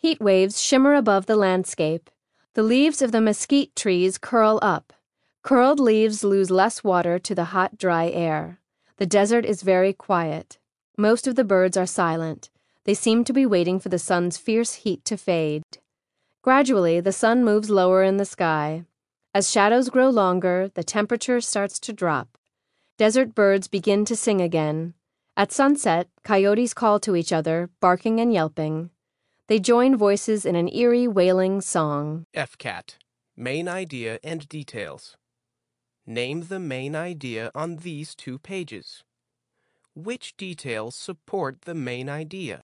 Heat waves shimmer above the landscape. The leaves of the mesquite trees curl up. Curled leaves lose less water to the hot, dry air. The desert is very quiet. Most of the birds are silent. They seem to be waiting for the sun's fierce heat to fade. Gradually, the sun moves lower in the sky. As shadows grow longer, the temperature starts to drop. Desert birds begin to sing again. At sunset, coyotes call to each other, barking and yelping. They join voices in an eerie, wailing song. FCAT, Main Idea and Details. Name the main idea on these 2 pages. Which details support the main idea?